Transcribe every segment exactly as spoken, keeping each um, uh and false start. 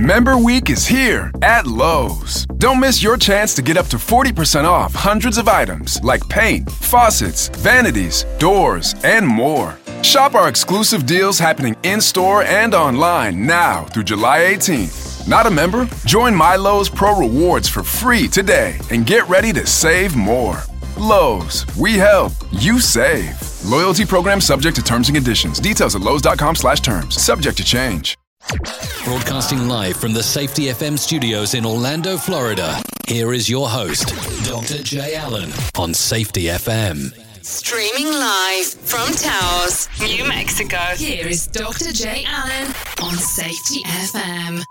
Member Week is here at Lowe's. Don't miss your chance to get up to forty percent off hundreds of items like paint, faucets, vanities, doors, and more. Shop our exclusive deals happening in-store and online now through July eighteenth. Not a member? Join My Lowe's Pro Rewards for free today and get ready to save more. Lowe's, we help, you save. Loyalty program subject to terms and conditions. Details at lowes.com slash terms. Subject to change. Broadcasting live from the Safety F M studios in Orlando, Florida. Here is your host, Doctor Jay Allen on Safety F M. Streaming live from Taos, New Mexico. Here is Doctor Jay Allen on Safety F M.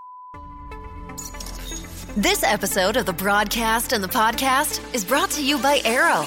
This episode of the broadcast and the podcast is brought to you by Arrow.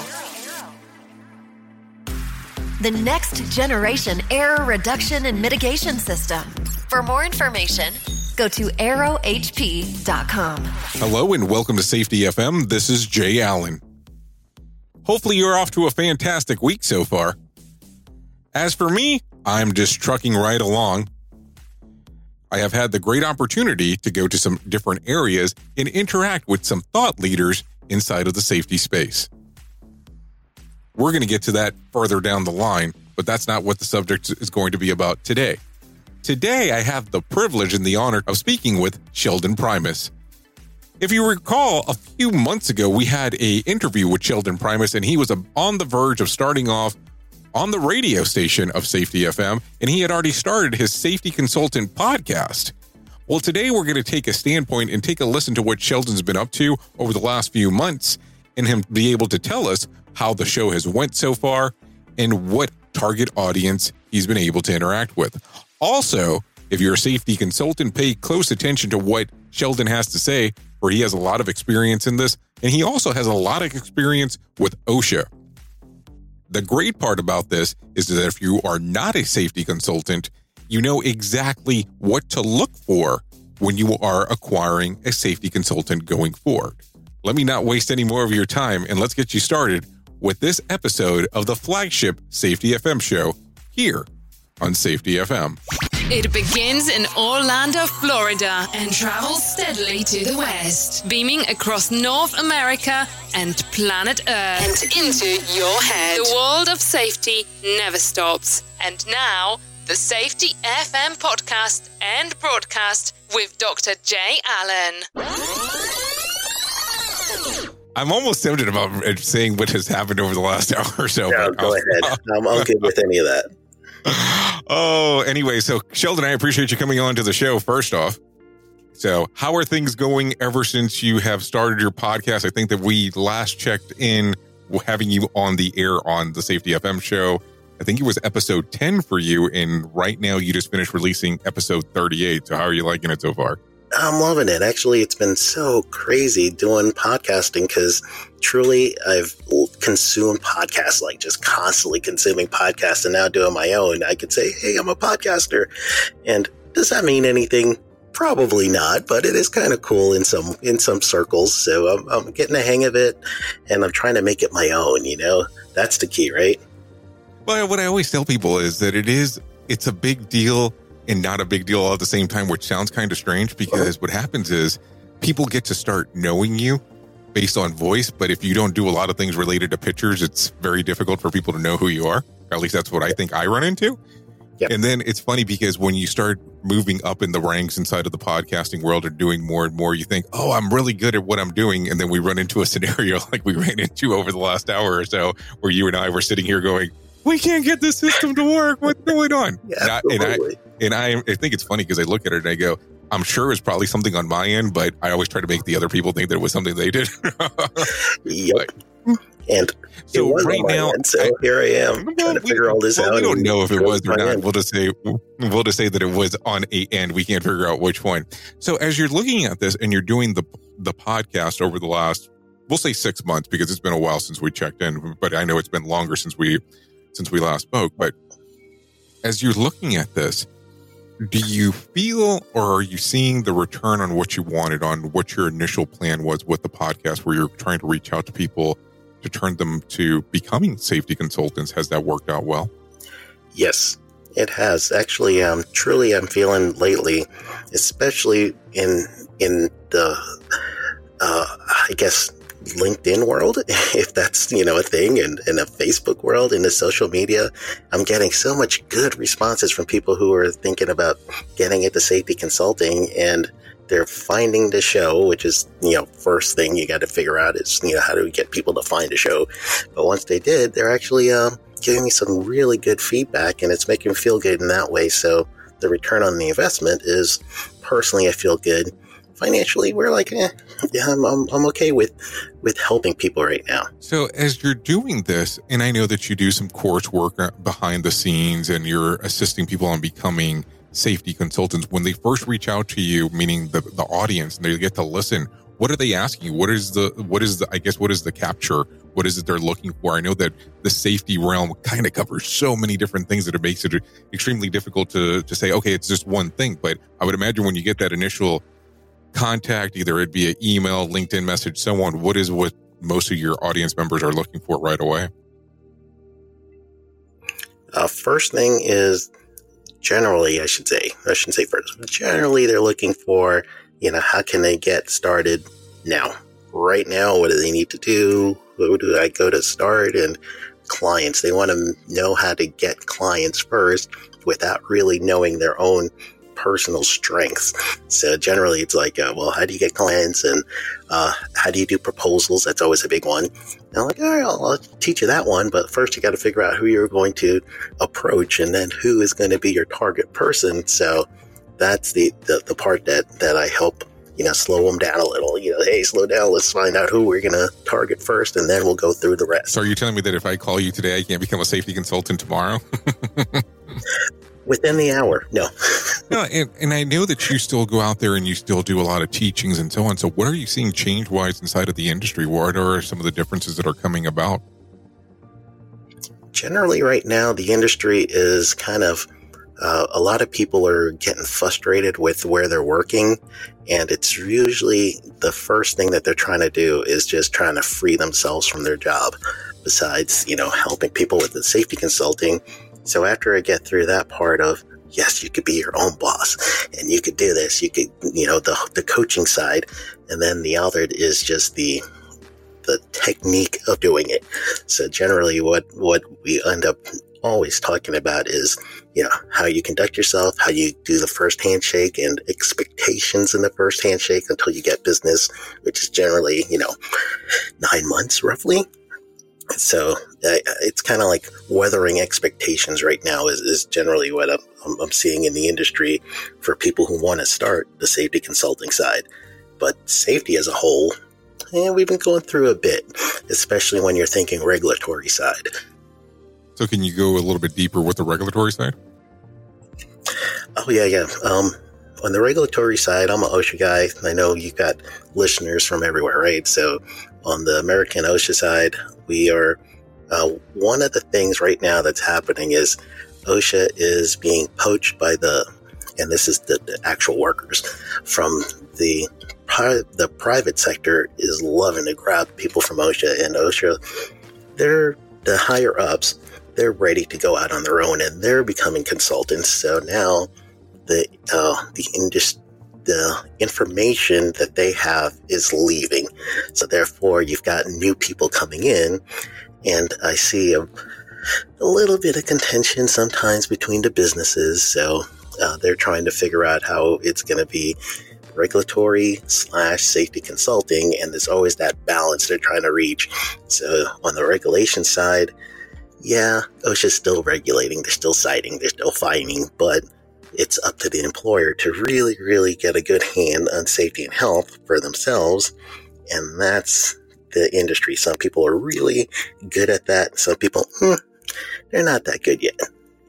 The next generation error reduction and mitigation system. For more information, go to arrow h p dot com. Hello and welcome to Safety F M. This is Jay Allen. Hopefully you're off to a fantastic week so far. As for me, I'm just trucking right along. I have had the great opportunity to go to some different areas and interact with some thought leaders inside of the safety space. We're going to get to that further down the line, but that's not what the subject is going to be about today. Today, I have the privilege and the honor of speaking with Sheldon Primus. If you recall, a few months ago, we had an interview with Sheldon Primus, and he was on the verge of starting off on the radio station of Safety F M, and he had already started his Safety Consultant podcast. Well, today we're going to take a standpoint and take a listen to what Sheldon's been up to over the last few months, and him be able to tell us how the show has went so far and what target audience he's been able to interact with. Also, if you're a safety consultant, pay close attention to what Sheldon has to say, for he has a lot of experience in this, and he also has a lot of experience with OSHA. The great part about this is that if you are not a safety consultant, you know exactly what to look for when you are acquiring a safety consultant going forward. Let me not waste any more of your time, and let's get you started with this episode of the flagship Safety F M show here on Safety F M. It begins in Orlando, Florida, and travels steadily to the west, beaming across North America and planet Earth and into your head. The world of safety never stops. And now, the Safety F M podcast and broadcast with Doctor Jay Allen. I'm almost tempted about saying what has happened over the last hour or so. No, go ahead. I'm, I'm good with any of that. Oh, anyway, so Sheldon, I appreciate you coming on to the show first off. So how are things going ever since you have started your podcast? I think that we last checked in having you on the air on the Safety F M show. I think it was episode ten for you. And right now you just finished releasing episode thirty-eight. So how are you liking it so far? I'm loving it. Actually, it's been so crazy doing podcasting because truly I've consumed podcasts, like just constantly consuming podcasts, and now doing my own. I could say, hey, I'm a podcaster. And does that mean anything? Probably not, but it is kind of cool in some in some circles. So I'm, I'm getting the hang of it, and I'm trying to make it my own, you know? That's the key, right? Well, what I always tell people is that it is, it's a big deal and not a big deal all at the same time, which sounds kind of strange because what happens is people get to start knowing you based on voice. But if you don't do a lot of things related to pictures, it's very difficult for people to know who you are. Or at least that's what I think I run into. Yep. And then it's funny because when you start moving up in the ranks inside of the podcasting world or doing more and more, you think, oh, I'm really good at what I'm doing. And then we run into a scenario like we ran into over the last hour or so, where you and I were sitting here going, we can't get this system to work. What's going on? Yeah, and, I, and, I, and I, I think it's funny because I look at it and I go, I'm sure it's probably something on my end, but I always try to make the other people think that it was something they did. Yep. But, and so it was right on my now, end, so I, here I am well, trying to we, figure all this well, out. We don't know if it was or not. End. We'll just say we'll just say that it was on a end. We can't figure out which one. So as you're looking at this and you're doing the the podcast over the last, we'll say six months because it's been a while since we checked in, but I know it's been longer since we since we last spoke. But as you're looking at this, do you feel or are you seeing the return on what you wanted, on what your initial plan was with the podcast, where you're trying to reach out to people to turn them to becoming safety consultants? Has that worked out well? Yes. It has. Actually, um, truly, I'm feeling lately, especially in in the, uh, I guess, LinkedIn world, if that's, you know, a thing, and in a Facebook world, in the social media, I'm getting so much good responses from people who are thinking about getting into safety consulting, and they're finding the show, which is, you know, first thing you got to figure out is, you know, how do we get people to find a show? But once they did, they're actually um, giving me some really good feedback, and it's making me feel good in that way. So the return on the investment is, personally, I feel good. Financially, we're like, eh, yeah, I'm, I'm, I'm okay with, with helping people right now. So as you're doing this, and I know that you do some coursework behind the scenes and you're assisting people on becoming safety consultants, when they first reach out to you, meaning the, the audience, and they get to listen, what are they asking you? What is the, what is the, I guess, what is the capture? What is it they're looking for? I know that the safety realm kind of covers so many different things that it makes it extremely difficult to, to say, okay, it's just one thing. But I would imagine when you get that initial contact, either it be an email, LinkedIn message, so on, what is what most of your audience members are looking for right away? Uh, first thing is, generally, I should say, I shouldn't say first, generally they're looking for, you know, how can they get started now? Right now, what do they need to do? Who do I go to start? And clients, they want to know how to get clients first without really knowing their own personal strengths. So generally it's like, uh, well, how do you get clients, and uh, how do you do proposals? That's always a big one. And I'm like, all right, I'll, I'll teach you that one, but first you got to figure out who you're going to approach, and then who is going to be your target person. So that's the, the, the part that, that I help, you know, slow them down a little. You know, hey, slow down, let's find out who we're going to target first, and then we'll go through the rest. So are you telling me that if I call you today, I can't become a safety consultant tomorrow? Within the hour, no. No, and, and I know that you still go out there and you still do a lot of teachings and so on. So what are you seeing change-wise inside of the industry? What are some of the differences that are coming about? Generally, right now, the industry is kind of, uh, a lot of people are getting frustrated with where they're working. And it's usually the first thing that they're trying to do is just trying to free themselves from their job, besides, you know, helping people with the safety consulting. So after I get through that part of, yes, you could be your own boss and you could do this, you could, you know, the the coaching side. And then the other is just the the technique of doing it. So generally what, what we end up always talking about is, you know, how you conduct yourself, how you do the first handshake, and expectations in the first handshake until you get business, which is generally, you know, nine months roughly. So uh, it's kind of like weathering expectations right now is, is generally what I'm, I'm seeing in the industry for people who want to start the safety consulting side. But safety as a whole, eh, we've been going through a bit, especially when you're thinking regulatory side. So can you go a little bit deeper with the regulatory side? Oh, yeah, yeah. Um, on the regulatory side, I'm an OSHA guy. I know you've got listeners from everywhere, right? So on the American OSHA side, we are, uh, one of the things right now that's happening is OSHA is being poached by the, and this is the, the actual workers from the, the private sector is loving to grab people from OSHA, and OSHA, they're the higher ups, they're ready to go out on their own, and they're becoming consultants. So now the, uh, the industry, the information that they have is leaving. So therefore, you've got new people coming in, and I see a, a little bit of contention sometimes between the businesses. So uh, they're trying to figure out how it's going to be regulatory slash safety consulting, and there's always that balance they're trying to reach. So on the regulation side, yeah, OSHA's still regulating, they're still citing, they're still fining, but it's up to the employer to really, really get a good hand on safety and health for themselves. And that's the industry. Some people are really good at that. Some people, hmm, they're not that good yet.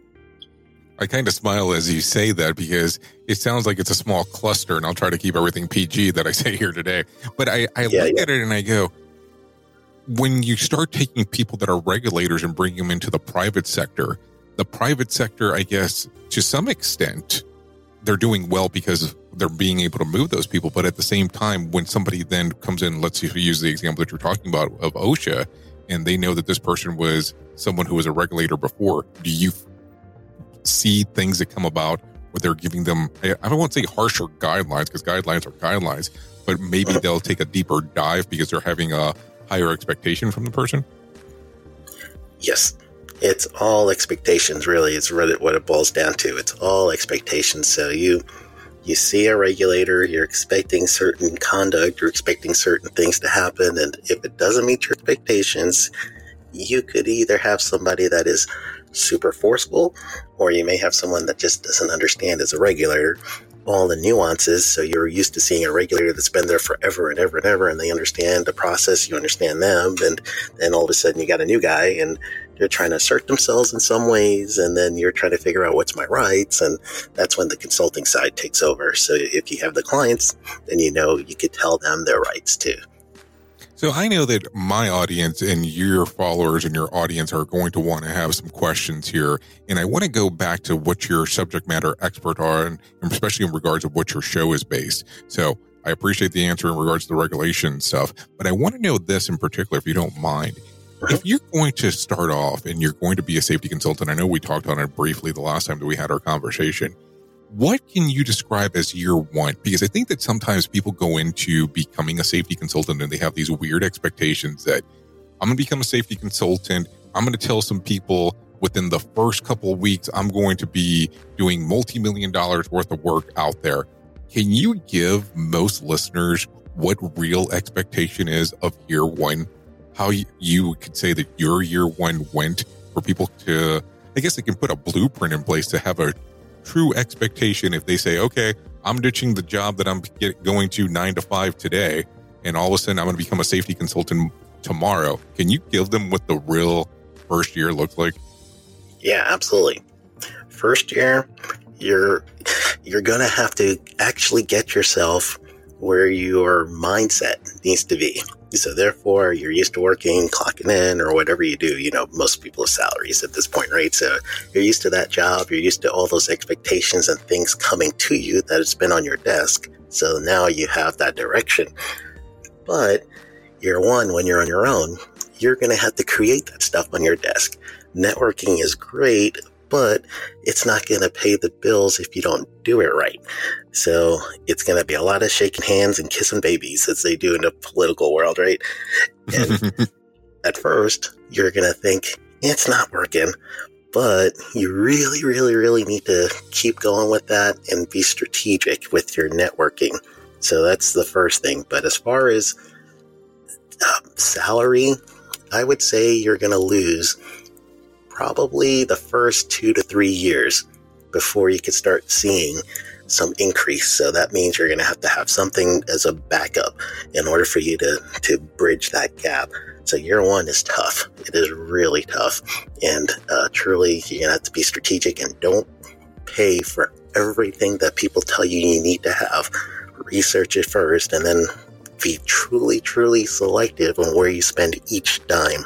I kind of smile as you say that because it sounds like it's a small cluster, and I'll try to keep everything P G that I say here today. But I, I yeah, look yeah. at it and I go, when you start taking people that are regulators and bringing them into the private sector, the private sector, I guess, to some extent, they're doing well because they're being able to move those people. But at the same time, when somebody then comes in, let's use the example that you're talking about of OSHA, and they know that this person was someone who was a regulator before, do you see things that come about where they're giving them, I don't want to say harsher guidelines, because guidelines are guidelines, but maybe they'll take a deeper dive because they're having a higher expectation from the person? Yes. It's all expectations, really. It's what it, what it boils down to. It's all expectations. So you you see a regulator, you're expecting certain conduct, you're expecting certain things to happen, and if it doesn't meet your expectations, you could either have somebody that is super forceful, or you may have someone that just doesn't understand as a regulator all the nuances. So you're used to seeing a regulator that's been there forever and ever and ever, and they understand the process, you understand them, and then all of a sudden you got a new guy, and they're trying to assert themselves in some ways, and then you're trying to figure out what's my rights, and that's when the consulting side takes over. So if you have the clients, then you know you could tell them their rights too. So I know that my audience and your followers and your audience are going to want to have some questions here. And I want to go back to what your subject matter expert are, and especially in regards of what your show is based. So I appreciate the answer in regards to the regulation stuff, but I want to know this in particular, if you don't mind. If you're going to start off and you're going to be a safety consultant, I know we talked on it briefly the last time that we had our conversation. What can you describe as year one? Because I think that sometimes people go into becoming a safety consultant and they have these weird expectations that I'm going to become a safety consultant. I'm going to tell some people within the first couple of weeks, I'm going to be doing multi-million dollars worth of work out there. Can you give most listeners what real expectation is of year one? How you could say that your year one went for people to, I guess they can put a blueprint in place to have a true expectation if they say, okay, I'm ditching the job that I'm get, going to nine to five today, and all of a sudden I'm going to become a safety consultant tomorrow. Can you give them what the real first year looks like? Yeah, absolutely. First year, you're you're going to have to actually get yourself where your mindset needs to be. So therefore, you're used to working, clocking in, or whatever you do. You know, most people have salaries at this point, right? So you're used to that job. You're used to all those expectations and things coming to you that has been on your desk. So now you have that direction. But year one, when you're on your own, you're going to have to create that stuff on your desk. Networking is great, but it's not going to pay the bills if you don't do it right. So it's going to be a lot of shaking hands and kissing babies, as they do in the political world, right? And at first, you're going to think, it's not working, but you really, really, really need to keep going with that and be strategic with your networking. So that's the first thing. But as far as uh, salary, I would say you're going to lose probably the first two to three years before you can start seeing some increase. So that means you're going to have to have something as a backup in order for you to, to bridge that gap. So year one is tough. It is really tough. And uh, truly, you're going to have to be strategic and don't pay for everything that people tell you you need to have. Research it first and then be truly, truly selective on where you spend each dime.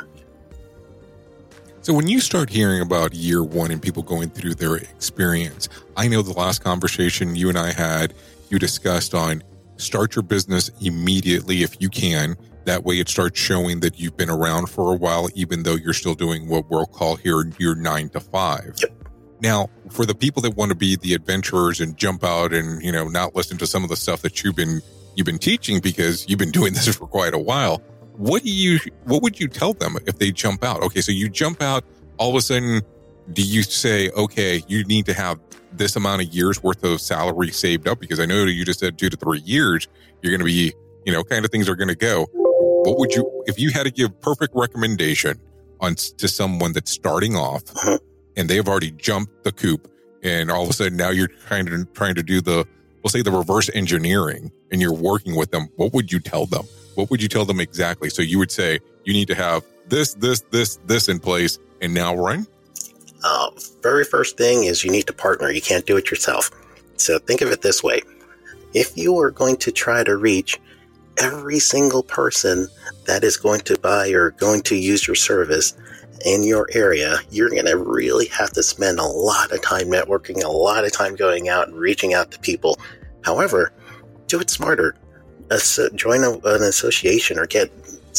So when you start hearing about year one and people going through their experience, I know the last conversation you and I had, you discussed on start your business immediately if you can. That way it starts showing that you've been around for a while, even though you're still doing what we'll call here your nine to five. Yep. Now, for the people that want to be the adventurers and jump out and, you know, not listen to some of the stuff that you've been you've been teaching because you've been doing this for quite a while, what do you what would you tell them if they jump out? Okay, so you jump out, all of a sudden, do you say, okay, you need to have this amount of years worth of salary saved up? Because I know you just said two to three years, you're going to be, you know, kind of things are going to go. What would you, if you had to give perfect recommendation on to someone that's starting off and they've already jumped the coop and all of a sudden now you're trying to, trying to do the, we'll say the reverse engineering and you're working with them, what would you tell them? What would you tell them exactly? So you would say, you need to have this, this, this, this in place and now run? Uh, very first thing is you need to partner. You can't do it yourself. So think of it this way. If you are going to try to reach every single person that is going to buy or going to use your service in your area, you're going to really have to spend a lot of time networking, a lot of time going out and reaching out to people. However, do it smarter. As, join a, an association or get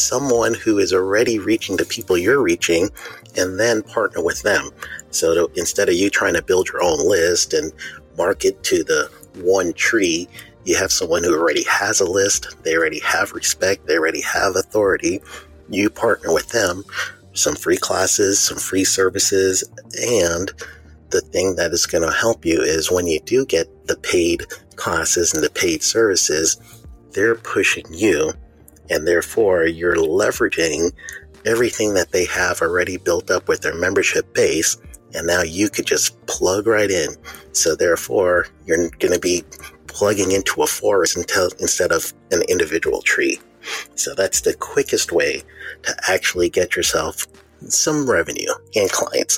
someone who is already reaching the people you're reaching, and then partner with them. So to, instead of you trying to build your own list and market to the one tree, you have someone who already has a list, they already have respect, they already have authority. You partner with them, some free classes, some free services, and the thing that is going to help you is when you do get the paid classes and the paid services, they're pushing you, and therefore you're leveraging everything that they have already built up with their membership base, and now you could just plug right in. So therefore, you're going to be plugging into a forest until, instead of an individual tree. So that's the quickest way to actually get yourself some revenue and clients.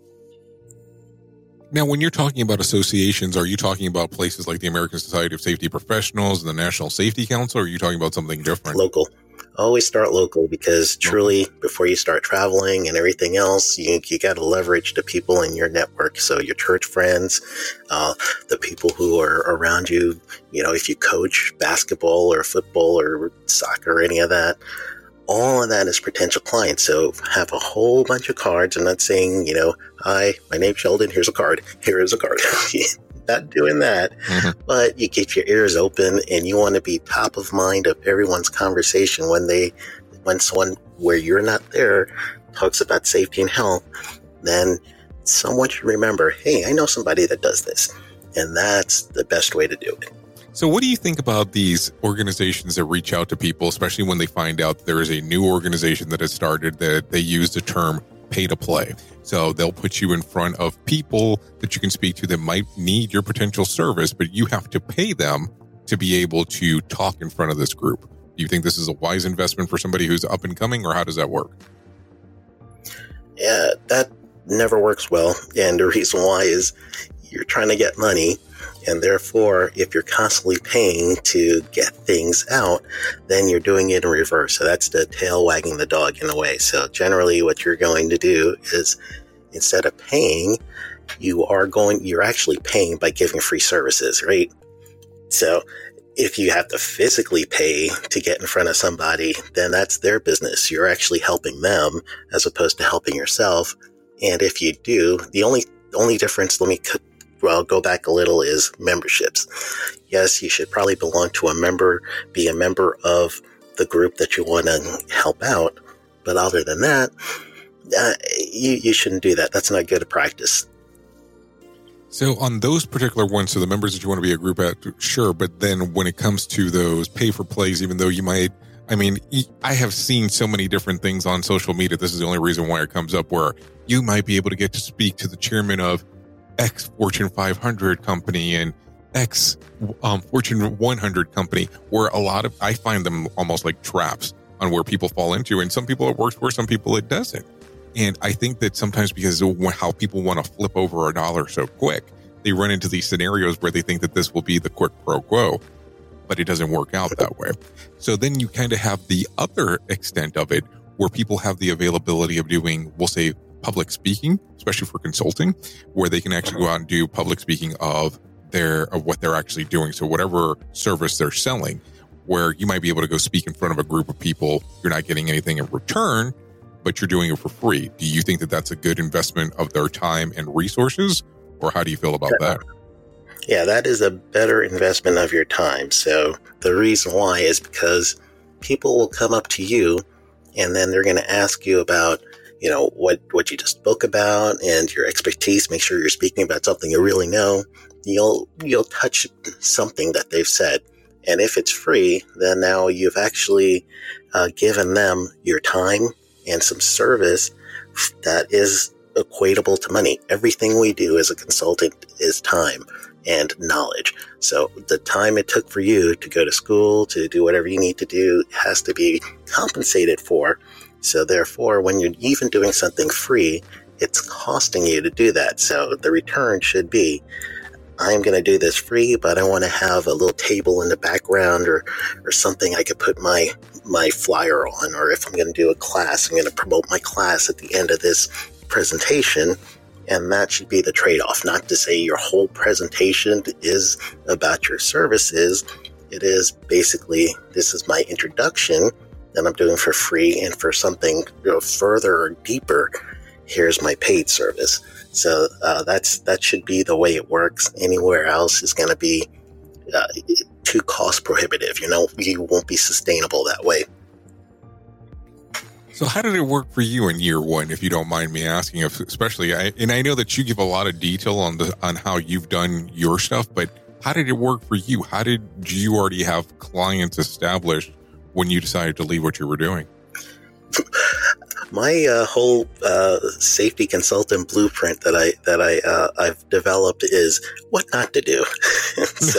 Now, when you're talking about associations, are you talking about places like the American Society of Safety Professionals and the National Safety Council, or are you talking about something different? Local. Always start local, because truly, okay. before you start traveling and everything else, you you got to leverage the people in your network. So your church friends, uh, the people who are around you, you know, if you coach basketball or football or soccer or any of that, all of that is potential clients. So have a whole bunch of cards. I'm not saying, you know, hi, my name's Sheldon, here's a card, here is a card. Not doing that, mm-hmm. but you keep your ears open, and you want to be top of mind of everyone's conversation when they, when someone where you're not there talks about safety and health, then someone should remember, hey, I know somebody that does this, and that's the best way to do it. So what do you think about these organizations that reach out to people, especially when they find out there is a new organization that has started that they use the term pay to play? So they'll put you in front of people that you can speak to that might need your potential service, but you have to pay them to be able to talk in front of this group. Do you think this is a wise investment for somebody who's up and coming, or how does that work? Yeah, that never works well. And the reason why is you're trying to get money. And therefore, if you're constantly paying to get things out, then you're doing it in reverse. So that's the tail wagging the dog in a way. So generally what you're going to do is, instead of paying, you are going, you're actually paying by giving free services, right? So if you have to physically pay to get in front of somebody, then that's their business. You're actually helping them as opposed to helping yourself. And if you do, the only, the only difference, let me cut Well, go back a little, is memberships. Yes, you should probably belong to a member, be a member of the group that you want to help out. But other than that, uh, you, you shouldn't do that. That's not good practice. So on those particular ones, so the members that you want to be a group at, sure. But then when it comes to those pay for plays, even though you might, I mean, I have seen so many different things on social media. This is the only reason why it comes up, where you might be able to get to speak to the chairman of X Fortune five hundred company and X um, Fortune one hundred company, where a lot of, I find them almost like traps on where people fall into. And some people it works for, some people it doesn't. And I think that sometimes because of how people want to flip over a dollar so quick, they run into these scenarios where they think that this will be the quid pro quo, but it doesn't work out that way. So then you kind of have the other extent of it, where people have the availability of doing, we'll say, public speaking, especially for consulting, where they can actually go out and do public speaking of their of what they're actually doing. So whatever service they're selling, where you might be able to go speak in front of a group of people, you're not getting anything in return, but you're doing it for free. Do you think that that's a good investment of their time and resources, or how do you feel about that? Yeah, that is a better investment of your time. So the reason why is because people will come up to you, and then they're going to ask you about, you know, what, what you just spoke about and your expertise. Make sure you're speaking about something you really know. You'll, you'll touch something that they've said. And if it's free, then now you've actually uh, given them your time and some service that is equatable to money. Everything we do as a consultant is time and knowledge. So the time it took for you to go to school, to do whatever you need to do, has to be compensated for. So therefore, when you're even doing something free, it's costing you to do that. So the return should be, I'm going to do this free, but I want to have a little table in the background, or, or something I could put my, my flyer on. Or if I'm going to do a class, I'm going to promote my class at the end of this presentation. And that should be the trade-off. Not to say your whole presentation is about your services. It is basically, this is my introduction. that I'm doing for free, and for something, you know, further or deeper, here's my paid service. So uh, that's that should be the way it works. Anywhere else is going to be uh, too cost prohibitive. You know, you won't be sustainable that way. So how did it work for you in year one, if you don't mind me asking? If, especially, I, and I know that you give a lot of detail on the on how you've done your stuff, but how did it work for you? How did you already have clients established when you decided to leave what you were doing? My uh, whole uh, safety consultant blueprint that I that I uh, I've developed is what not to do. So,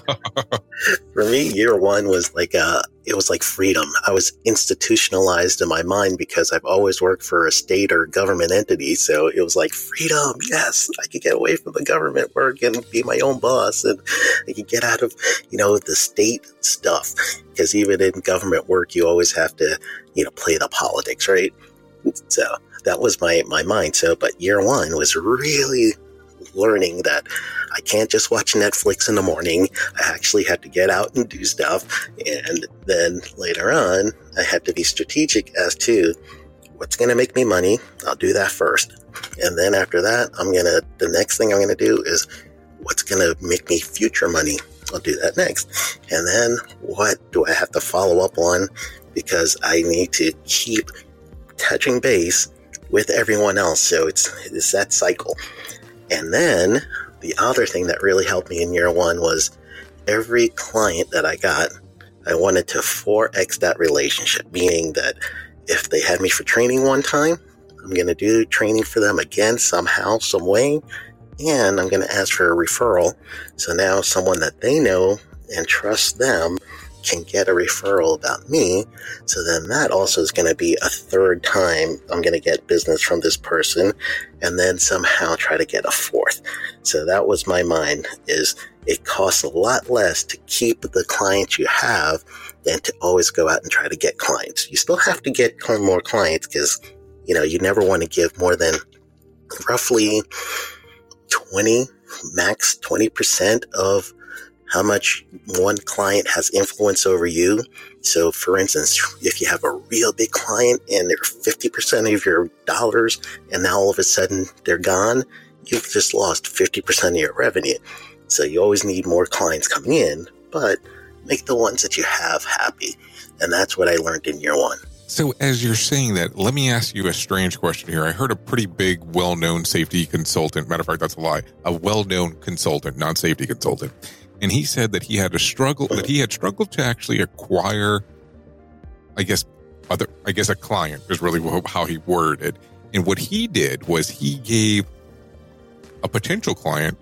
for me, year one was like uh, it was like freedom. I was institutionalized in my mind because I've always worked for a state or government entity. So it was like freedom. Yes, I could get away from the government work and be my own boss, and I could get out of you know the state stuff, because even in government work, you always have to you know play the politics, right? So that was my, my mind. So, but year one was really learning that I can't just watch Netflix in the morning. I actually had to get out and do stuff. And then later on, I had to be strategic as to what's going to make me money. I'll do that first. And then after that, I'm going to, the next thing I'm going to do is what's going to make me future money. I'll do that next. And then what do I have to follow up on? Because I need to keep touching base with everyone else. So it's, it's that cycle. And then the other thing that really helped me in year one was every client that I got, I wanted to four X that relationship, meaning that if they had me for training one time, I'm going to do training for them again somehow, some way. And I'm going to ask for a referral. So now someone that they know and trust them can get a referral about me. So then that also is going to be a third time I'm going to get business from this person, and then somehow try to get a fourth. So that was my mind, is it costs a lot less to keep the clients you have than to always go out and try to get clients. You still have to get more clients because, you know, you never want to give more than roughly twenty, max twenty percent of how much one client has influence over you. So for instance, if you have a real big client and they're fifty percent of your dollars and now all of a sudden they're gone, you've just lost fifty percent of your revenue. So you always need more clients coming in, but make the ones that you have happy. And that's what I learned in year one. So as you're saying that, let me ask you a strange question here. I heard a pretty big, well-known safety consultant. Matter of fact, that's a lie. A well-known consultant, not safety consultant. And he said that he had to struggle, that he had struggled to actually acquire, I guess, other, I guess a client is really how he worded it. And what he did was he gave a potential client,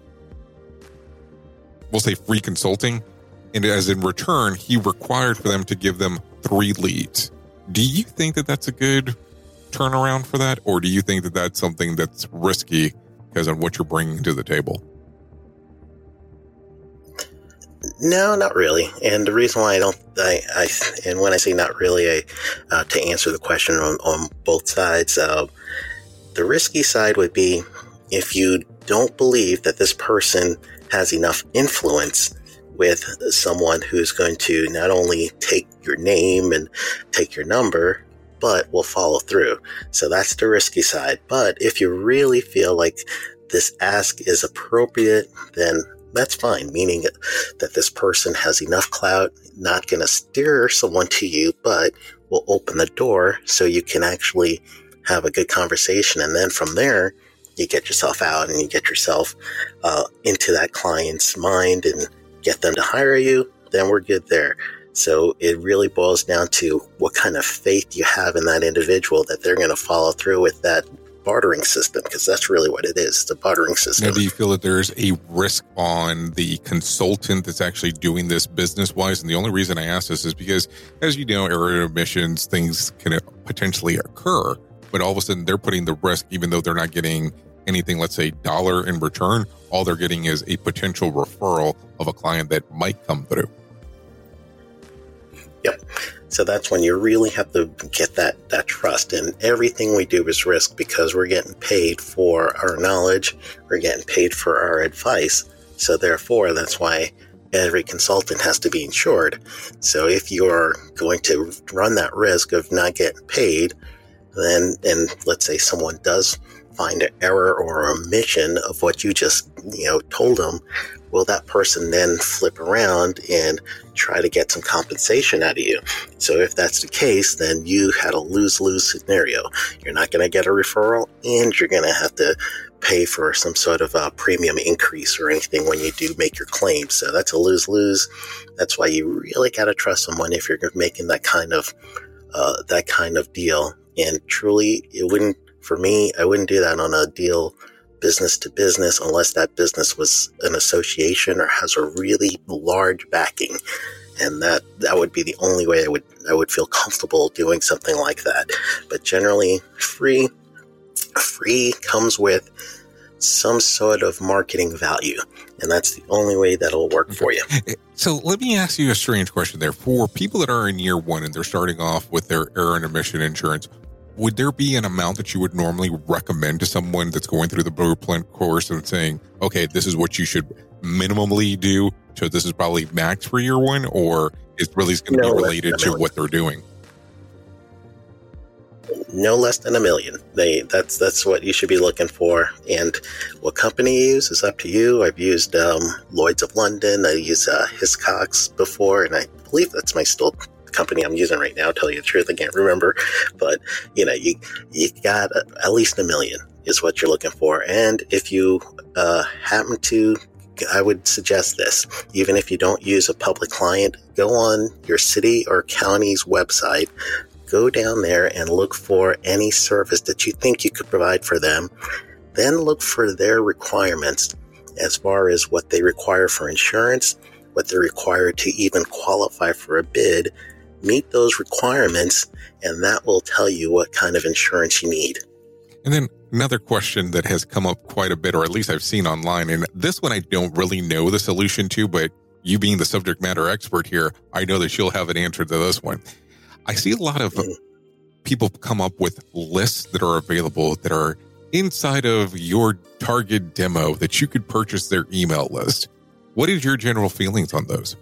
we'll say free consulting. And as in return, he required for them to give them three leads. Do you think that that's a good turnaround for that? Or do you think that that's something that's risky because of what you're bringing to the table? No, not really. And the reason why I don't, I, I and when I say not really, I, uh, to answer the question on, on both sides, uh, the risky side would be if you don't believe that this person has enough influence with someone who's going to not only take your name and take your number, but will follow through. So that's the risky side. But if you really feel like this ask is appropriate, then that's fine, meaning that this person has enough clout, not going to steer someone to you, but will open the door so you can actually have a good conversation. And then from there, you get yourself out and you get yourself uh, into that client's mind and get them to hire you. Then we're good there. So it really boils down to what kind of faith you have in that individual that they're going to follow through with that bartering system, because that's really what it is. It's a bartering system. Now, do you feel that there's a risk on the consultant that's actually doing this business-wise? And the only reason I ask this is because, as you know, error emissions, things can potentially occur, but all of a sudden they're putting the risk, even though they're not getting anything, let's say, dollar in return. All they're getting is a potential referral of a client that might come through. Yep. So that's when you really have to get that, that trust. And everything we do is risk because we're getting paid for our knowledge. We're getting paid for our advice. So therefore, that's why every consultant has to be insured. So if you're going to run that risk of not getting paid, then, and let's say someone does find an error or omission of what you just, you know, told them, will that person then flip around and try to get some compensation out of you? So if that's the case, then you had a lose-lose scenario. You're not going to get a referral, and you're going to have to pay for some sort of a premium increase or anything when you do make your claim. So that's a lose-lose. That's why you really got to trust someone if you're making that kind of uh, that kind of deal. And truly, it wouldn't, for me, I wouldn't do that on a deal business to business unless that business was an association or has a really large backing. And that, that would be the only way I would, I would feel comfortable doing something like that. But generally, free, free comes with some sort of marketing value. And that's the only way that'll work for you. So let me ask you a strange question there. For people that are in year one and they're starting off with their error and omission insurance, would there be an amount that you would normally recommend to someone that's going through the blueprint course and saying, okay, this is what you should minimally do, so this is probably max for year one, or is really going to no be related to what they're doing? No less than a million. They that's that's what you should be looking for. And what company you use is up to you. I've used um, Lloyd's of London. I used uh, Hiscox before, and I believe that's my still company I'm using right now. Tell you the truth, I can't remember, but you know, you you got a, at least a million is what you're looking for. And if you uh, happen to, I would suggest this, even if you don't use a public client, go on your city or county's website, go down there and look for any service that you think you could provide for them. Then look for their requirements as far as what they require for insurance, what they require to even qualify for a bid. Meet those requirements, and that will tell you what kind of insurance you need. And then another question that has come up quite a bit, or at least I've seen online, and this one I don't really know the solution to, but you being the subject matter expert here, I know that you'll have an answer to this one. I see a lot of mm. people come up with lists that are available that are inside of your target demo that you could purchase their email list. What is your general feelings on those?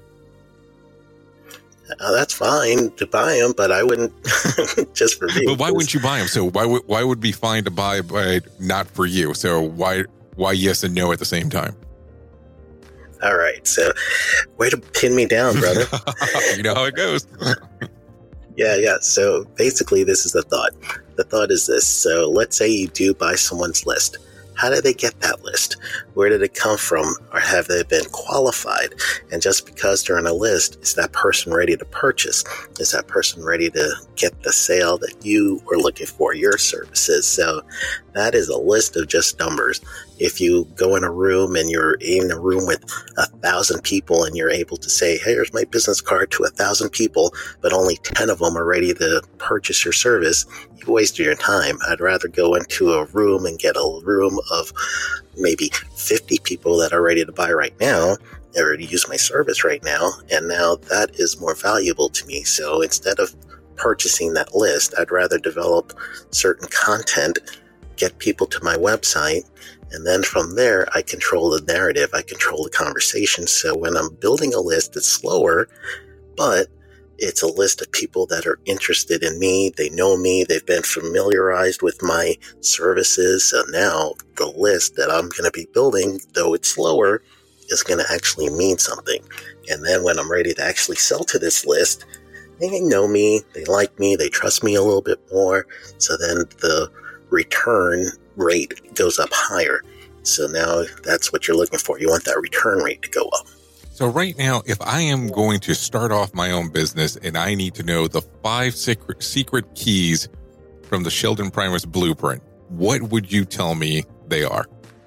Uh, that's fine to buy them, but I wouldn't just for me. But why wouldn't you buy them? So why would why would it be fine to buy, but not for you? So why why yes and no at the same time? All right. So way to pin me down, brother. You know how it goes. Yeah, yeah. So basically, this is the thought. The thought is this. So let's say you do buy someone's list. How did they get that list? Where did it come from? Or have they been qualified? And just because they're on a list, is that person ready to purchase? Is that person ready to get the sale that you were looking for, your services? So that is a list of just numbers. If you go in a room and you're in a room with a thousand people and you're able to say, hey, here's my business card to a thousand people, but only ten of them are ready to purchase your service, you wasted your time. I'd rather go into a room and get a room of maybe fifty people that are ready to buy right now or to use my service right now. And now that is more valuable to me. So instead of purchasing that list, I'd rather develop certain content, get people to my website, and then from there, I control the narrative. I control the conversation. So when I'm building a list, it's slower, but it's a list of people that are interested in me. They know me. They've been familiarized with my services. So now the list that I'm going to be building, though it's slower, is going to actually mean something. And then when I'm ready to actually sell to this list, they know me. They like me. They trust me a little bit more. So then the return rate goes up higher. So now that's what you're looking for. You want that return rate to go up. So right now, if I am going to start off my own business and I need to know the five secret, secret keys from the Sheldon Primus Blueprint, what would you tell me they are?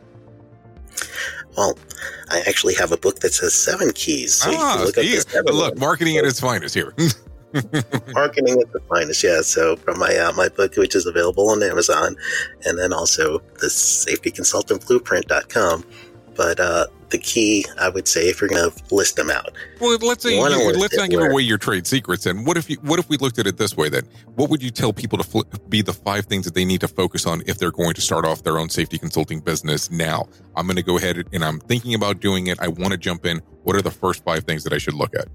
Well, I actually have a book that says seven keys. So ah, you can look, up the seven look ones. Marketing at its finest here. Marketing at the finest, yeah. So from my uh, my book, which is available on Amazon, and then also the safety consultant blueprint dot com, But uh, the key, I would say, if you're going to list them out. Well, let's say, you you, let's not give where, away your trade secrets. And what if you, what if we looked at it this way then? What would you tell people to fl- be the five things that they need to focus on if they're going to start off their own safety consulting business now? I'm going to go ahead and I'm thinking about doing it. I want to jump in. What are the first five things that I should look at?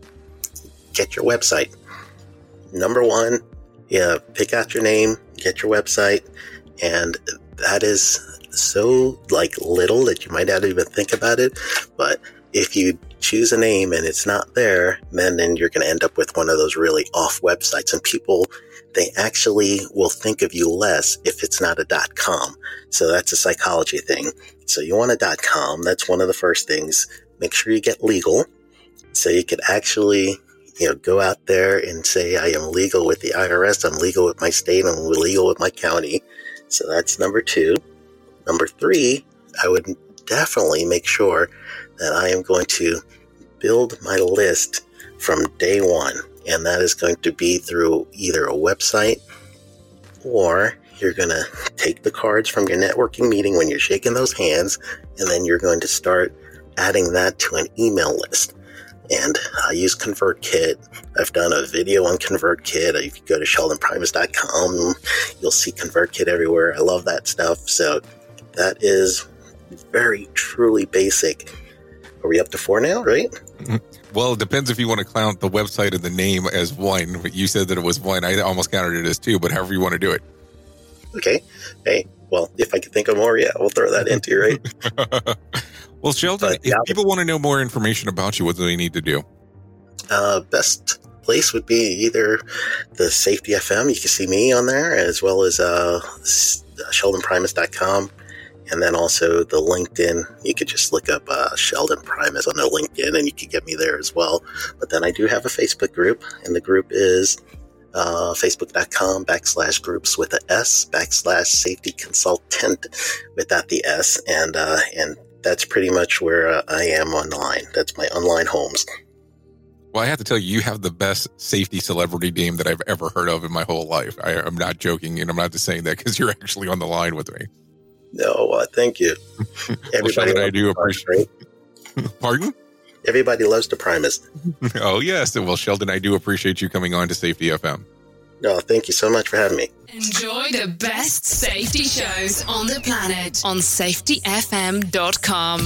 Get your website. Number one, yeah, pick out your name, get your website, and that is so like little that you might not even think about it. But if you choose a name and it's not there, then, then you're going to end up with one of those really off websites. And people, they actually will think of you less if it's not a .com. So that's a psychology thing. So you want a .com. That's one of the first things. Make sure you get legal so you could actually, you know, go out there and say, I am legal with the I R S. I'm legal with my state. I'm legal with my county. So that's number two. Number three, I would definitely make sure that I am going to build my list from day one. And that is going to be through either a website or you're going to take the cards from your networking meeting when you're shaking those hands, and then you're going to start adding that to an email list. And I use ConvertKit. I've done a video on ConvertKit. If you go to sheldon primus dot com, you'll see ConvertKit everywhere. I love that stuff. So that is very, truly basic. Are we up to four now, right? Well, it depends if you want to count the website and the name as one. You said that it was one. I almost counted it as two, but however you want to do it. Okay. Hey, well, if I could think of more, yeah, we'll throw that into you, right? Well, Sheldon, but, yeah, if people want to know more information about you, what do they need to do? Uh, best place would be either the Safety F M. You can see me on there, as well as uh, sheldon primus dot com. And then also the LinkedIn. You could just look up uh, Sheldon Primus on the LinkedIn, and you could get me there as well. But then I do have a Facebook group, and the group is uh, facebook.com backslash groups with a S, backslash safety consultant without the S. And, uh, and that's pretty much where uh, I am online. That's my online homes. Well, I have to tell you, you have the best safety celebrity name that I've ever heard of in my whole life. I, I'm not joking, and I'm not just saying that because you're actually on the line with me. No, uh, thank you. Everybody well, I do appreciate it. Pardon? Everybody loves the Primus. Oh, yes. Well, Sheldon, I do appreciate you coming on to Safety F M. No, thank you so much for having me. Enjoy the best safety shows on the planet on safety f m dot com.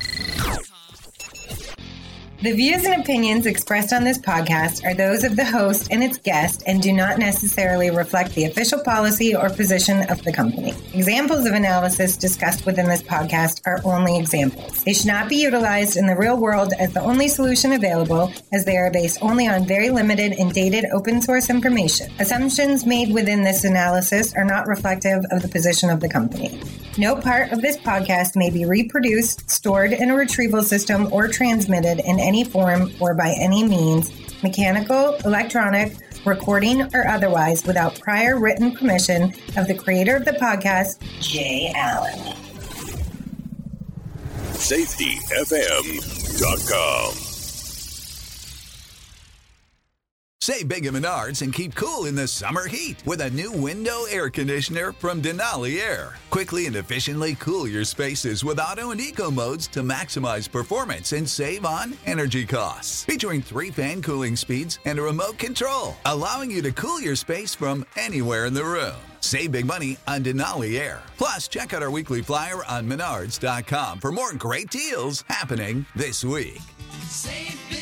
The views and opinions expressed on this podcast are those of the host and its guest and do not necessarily reflect the official policy or position of the company. Examples of analysis discussed within this podcast are only examples. They should not be utilized in the real world as the only solution available, as they are based only on very limited and dated open source information. Assumptions made within this analysis are not reflective of the position of the company. No part of this podcast may be reproduced, stored in a retrieval system, or transmitted in any form or by any means, mechanical, electronic, recording, or otherwise, without prior written permission of the creator of the podcast, Jay Allen. safety f m dot com. Save big at Menards and keep cool in the summer heat with a new window air conditioner from Denali Air. Quickly and efficiently cool your spaces with auto and eco modes to maximize performance and save on energy costs. Featuring three fan cooling speeds and a remote control, allowing you to cool your space from anywhere in the room. Save big money on Denali Air. Plus, check out our weekly flyer on menards dot com for more great deals happening this week. Save big.